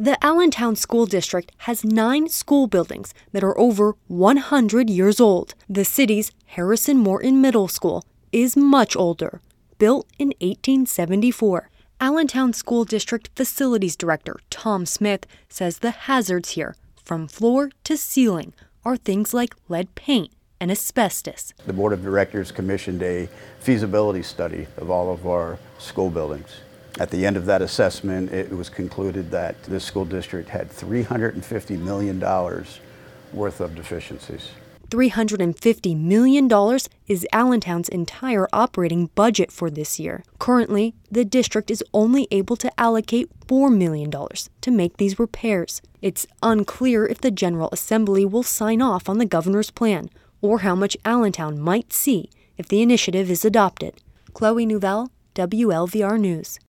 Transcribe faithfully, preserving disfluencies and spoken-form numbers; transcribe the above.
The Allentown School District has nine school buildings that are over one hundred years old. The city's Harrison Morton Middle School is much older, built in eighteen seventy-four. Allentown School District Facilities Director Tom Smith says the hazards here, from floor to ceiling, are things like lead paint and asbestos. The Board of Directors commissioned a feasibility study of all of our school buildings. At the end of that assessment, it was concluded that this school district had three hundred fifty million dollars worth of deficiencies. three hundred fifty million dollars is Allentown's entire operating budget for this year. Currently, the district is only able to allocate four million dollars to make these repairs. It's unclear if the General Assembly will sign off on the governor's plan or how much Allentown might see if the initiative is adopted. Chloe Nouvelle, W L V R News.